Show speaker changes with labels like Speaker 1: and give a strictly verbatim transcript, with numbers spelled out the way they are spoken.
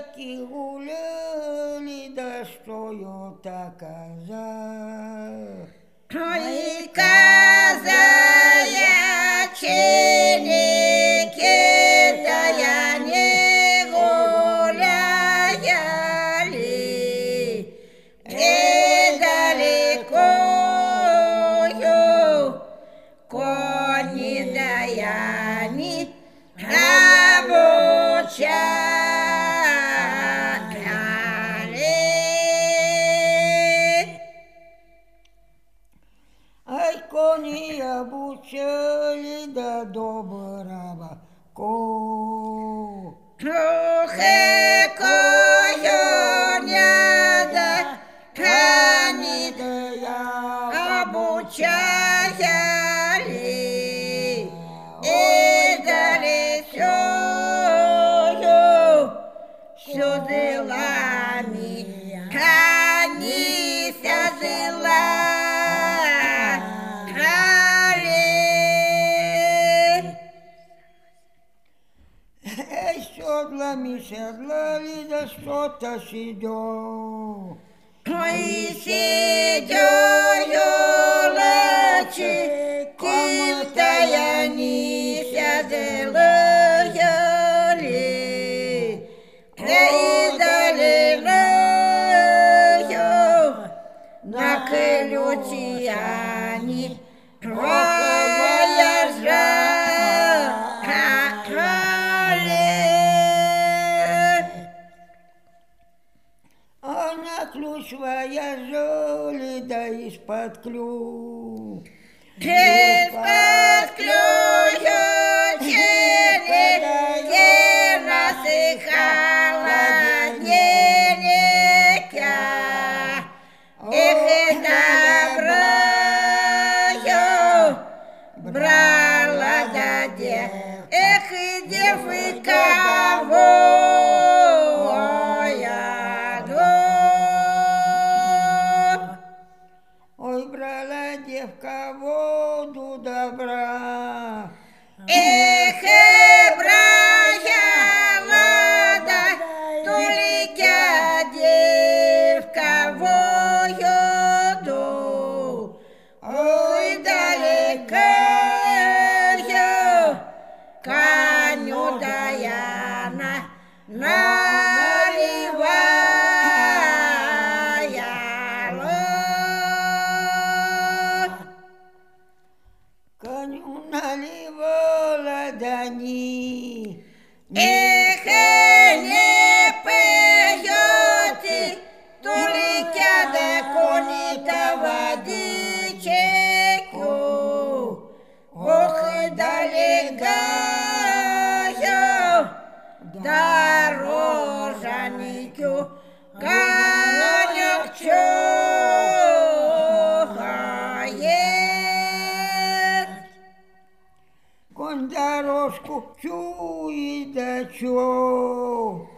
Speaker 1: таки гуляли, да что я таказа.
Speaker 2: Ой, казая челики, да я не гуляли, и далеко кони да я не обучали.
Speaker 1: Ай, кони обучали до доброго ко.
Speaker 2: Ох, э, коня да кони
Speaker 1: да я
Speaker 2: обучали, и далеко все делами кони созелали.
Speaker 1: Эй, седлами седлали, да что-то сидел.
Speaker 2: Ой, сидёлочи, китая не сяделали, эй, далеко на колёте они проезжали.
Speaker 1: А на ключ вояжали, да из-под клю.
Speaker 2: Из-под ключечки насыхала денега. Эх, и доброю брала да де, эх, и девы кого я дом.
Speaker 1: Ой, брала девка воду добра.
Speaker 2: Эх, брала да только девка воду. Ой, далеко коню Даяна наливая.
Speaker 1: Коню наливала дани.
Speaker 2: Эх, не пьете, только да кони-то водичеку. Ох, и далеко дорожаньку конек чухает.
Speaker 1: Конь дорожку чует, да чё.